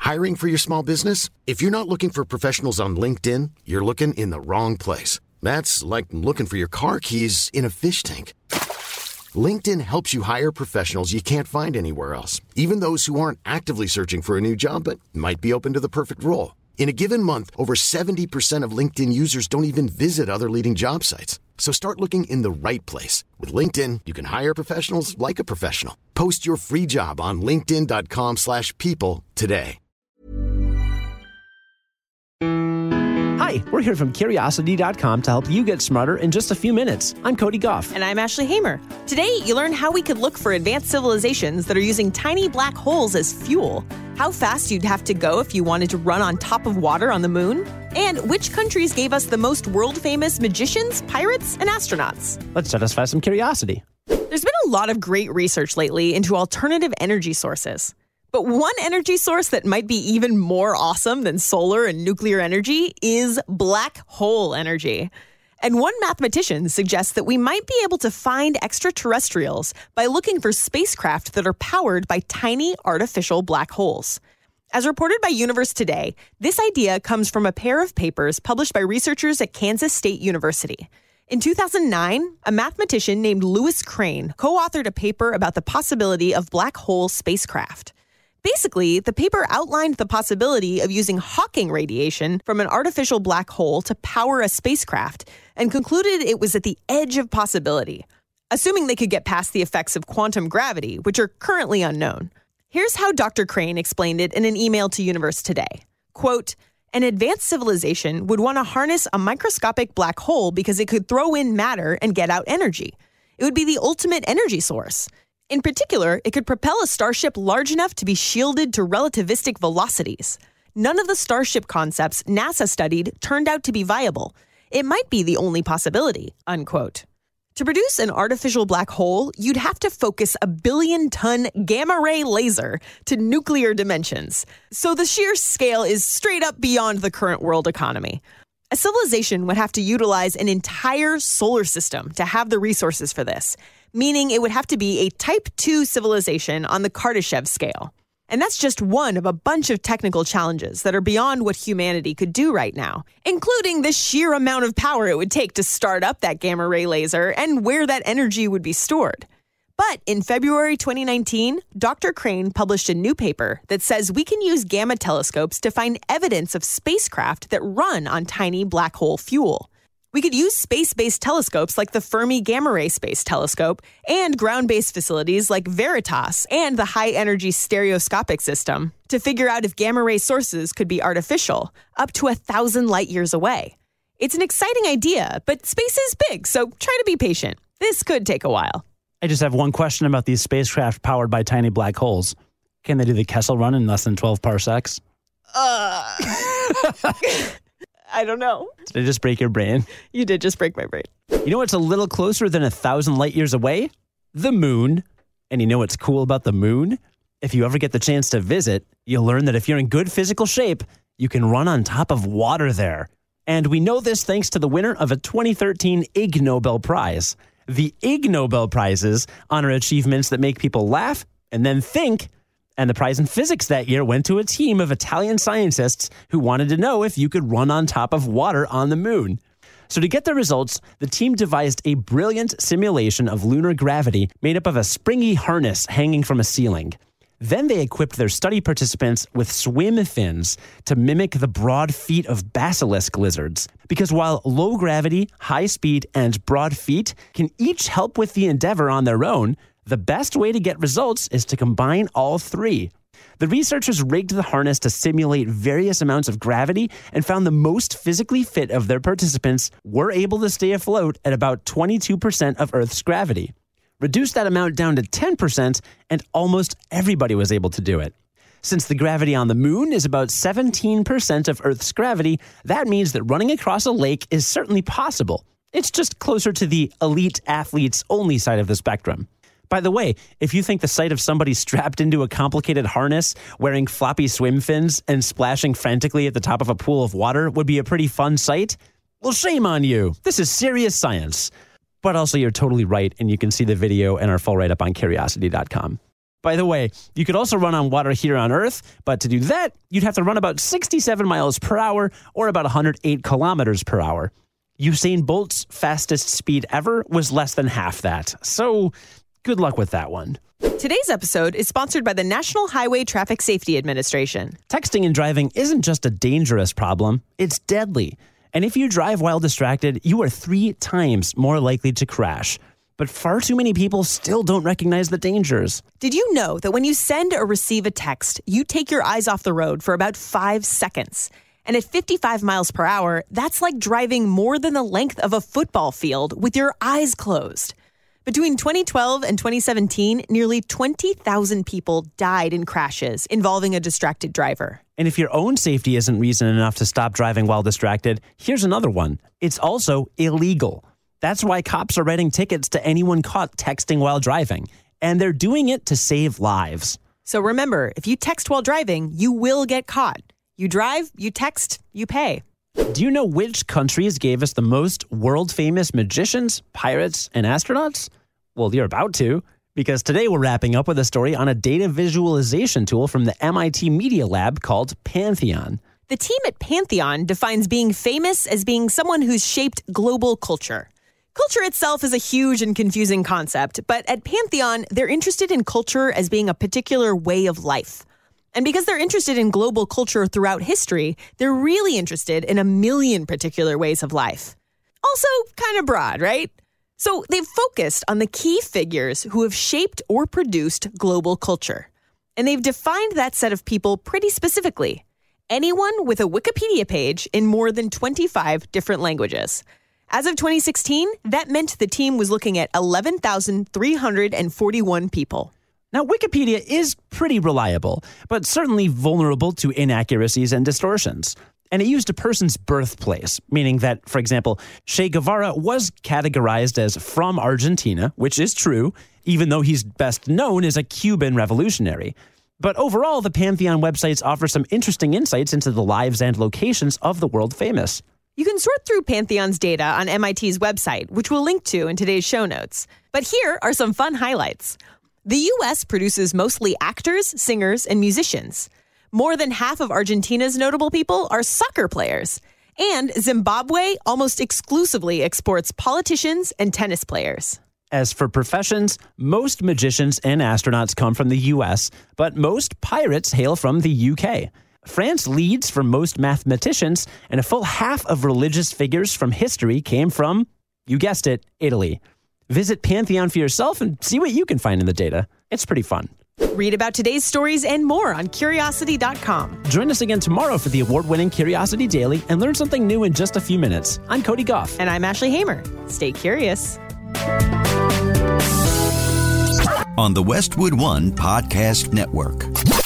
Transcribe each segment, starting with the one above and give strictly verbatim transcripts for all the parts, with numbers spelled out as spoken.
Hiring for your small business? If you're not looking for professionals on LinkedIn, you're looking in the wrong place. That's like looking for your car keys in a fish tank. LinkedIn helps you hire professionals you can't find anywhere else, even those who aren't actively searching for a new job but might be open to the perfect role. In a given month, over seventy percent of LinkedIn users don't even visit other leading job sites. So start looking in the right place. With LinkedIn, you can hire professionals like a professional. Post your free job on linkedin.com slash people today. Hi, we're here from Curiosity dot com to help you get smarter in just a few minutes. I'm Cody Goff. And I'm Ashley Hamer. Today, you learn how we could look for advanced civilizations that are using tiny black holes as fuel, how fast you'd have to go if you wanted to run on top of water on the moon, and which countries gave us the most world-famous magicians, pirates, and astronauts. Let's satisfy some curiosity. There's been a lot of great research lately into alternative energy sources. But one energy source that might be even more awesome than solar and nuclear energy is black hole energy. And one mathematician suggests that we might be able to find extraterrestrials by looking for spacecraft that are powered by tiny artificial black holes. As reported by Universe Today, this idea comes from a pair of papers published by researchers at Kansas State University. In two thousand nine, a mathematician named Louis Crane co-authored a paper about the possibility of black hole spacecraft. Basically, the paper outlined the possibility of using Hawking radiation from an artificial black hole to power a spacecraft and concluded it was at the edge of possibility, assuming they could get past the effects of quantum gravity, which are currently unknown. Here's how Doctor Crane explained it in an email to Universe Today. Quote, an advanced civilization would want to harness a microscopic black hole because it could throw in matter and get out energy. It would be the ultimate energy source. In particular, it could propel a starship large enough to be shielded to relativistic velocities. None of the starship concepts NASA studied turned out to be viable. It might be the only possibility, unquote. To produce an artificial black hole, you'd have to focus a billion-ton gamma-ray laser to nuclear dimensions. So the sheer scale is straight up beyond the current world economy. A civilization would have to utilize an entire solar system to have the resources for this, meaning it would have to be a Type two civilization on the Kardashev scale. And that's just one of a bunch of technical challenges that are beyond what humanity could do right now, including the sheer amount of power it would take to start up that gamma-ray laser and where that energy would be stored. But in February twenty nineteen, Doctor Crane published a new paper that says we can use gamma telescopes to find evidence of spacecraft that run on tiny black hole fuel. We could use space-based telescopes like the Fermi Gamma Ray Space Telescope and ground-based facilities like Veritas and the High-Energy Stereoscopic System to figure out if gamma-ray sources could be artificial, up to a thousand light years away. It's an exciting idea, but space is big, so try to be patient. This could take a while. I just have one question about these spacecraft powered by tiny black holes. Can they do the Kessel Run in less than twelve parsecs? Uh... I don't know. Did I just break your brain? You did just break my brain. You know what's a little closer than a thousand light years away? The moon. And you know what's cool about the moon? If you ever get the chance to visit, you'll learn that if you're in good physical shape, you can run on top of water there. And we know this thanks to the winner of a twenty thirteen Ig Nobel Prize. The Ig Nobel Prizes honor achievements that make people laugh and then think. And the prize in physics that year went to a team of Italian scientists who wanted to know if you could run on top of water on the moon. So to get the results, the team devised a brilliant simulation of lunar gravity made up of a springy harness hanging from a ceiling. Then they equipped their study participants with swim fins to mimic the broad feet of basilisk lizards. Because while low gravity, high speed, and broad feet can each help with the endeavor on their own, the best way to get results is to combine all three. The researchers rigged the harness to simulate various amounts of gravity and found the most physically fit of their participants were able to stay afloat at about twenty-two percent of Earth's gravity. Reduce that amount down to ten percent, and almost everybody was able to do it. Since the gravity on the moon is about seventeen percent of Earth's gravity, that means that running across a lake is certainly possible. It's just closer to the elite athletes only side of the spectrum. By the way, if you think the sight of somebody strapped into a complicated harness, wearing floppy swim fins, and splashing frantically at the top of a pool of water would be a pretty fun sight, well, shame on you. This is serious science. But also, you're totally right, and you can see the video and our full write-up on Curiosity dot com. By the way, you could also run on water here on Earth, but to do that, you'd have to run about sixty-seven miles per hour or about one hundred eight kilometers per hour. Usain Bolt's fastest speed ever was less than half that. So good luck with that one. Today's episode is sponsored by the National Highway Traffic Safety Administration. Texting and driving isn't just a dangerous problem, it's deadly. And if you drive while distracted, you are three times more likely to crash. But far too many people still don't recognize the dangers. Did you know that when you send or receive a text, you take your eyes off the road for about five seconds? And at fifty-five miles per hour, that's like driving more than the length of a football field with your eyes closed. Between twenty twelve and twenty seventeen, nearly twenty thousand people died in crashes involving a distracted driver. And if your own safety isn't reason enough to stop driving while distracted, here's another one. It's also illegal. That's why cops are writing tickets to anyone caught texting while driving. And they're doing it to save lives. So remember, if you text while driving, you will get caught. You drive, you text, you pay. Do you know which countries gave us the most world-famous magicians, pirates, and astronauts? Well, you're about to, because today we're wrapping up with a story on a data visualization tool from the M I T Media Lab called Pantheon. The team at Pantheon defines being famous as being someone who's shaped global culture. Culture itself is a huge and confusing concept, but at Pantheon, they're interested in culture as being a particular way of life. And because they're interested in global culture throughout history, they're really interested in a million particular ways of life. Also, kind of broad, right? So they've focused on the key figures who have shaped or produced global culture. And they've defined that set of people pretty specifically. Anyone with a Wikipedia page in more than twenty-five different languages. As of twenty sixteen, that meant the team was looking at eleven thousand three hundred forty-one people. Now, Wikipedia is pretty reliable, but certainly vulnerable to inaccuracies and distortions. And it used a person's birthplace, meaning that, for example, Che Guevara was categorized as from Argentina, which is true, even though he's best known as a Cuban revolutionary. But overall, the Pantheon websites offer some interesting insights into the lives and locations of the world famous. You can sort through Pantheon's data on M I T's website, which we'll link to in today's show notes. But here are some fun highlights. The U S produces mostly actors, singers, and musicians. More than half of Argentina's notable people are soccer players. And Zimbabwe almost exclusively exports politicians and tennis players. As for professions, most magicians and astronauts come from the U S, but most pirates hail from the U K. France leads for most mathematicians, and a full half of religious figures from history came from, you guessed it, Italy. Visit Pantheon for yourself and see what you can find in the data. It's pretty fun. Read about today's stories and more on curiosity dot com. Join us again tomorrow for the award-winning Curiosity Daily and learn something new in just a few minutes. I'm Cody Goff. And I'm Ashley Hamer. Stay curious. On the Westwood One Podcast Network.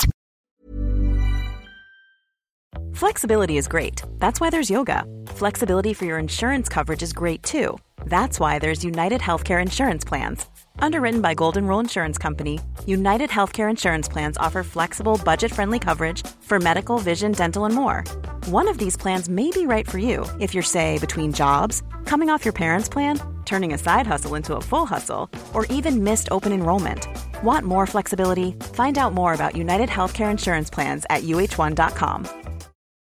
Flexibility is great. That's why there's yoga. Flexibility for your insurance coverage is great too. That's why there's United Healthcare Insurance Plans. Underwritten by Golden Rule Insurance Company, United Healthcare Insurance Plans offer flexible, budget-friendly coverage for medical, vision, dental, and more. One of these plans may be right for you if you're, say, between jobs, coming off your parents' plan, turning a side hustle into a full hustle, or even missed open enrollment. Want more flexibility? Find out more about United Healthcare Insurance Plans at U H one dot com.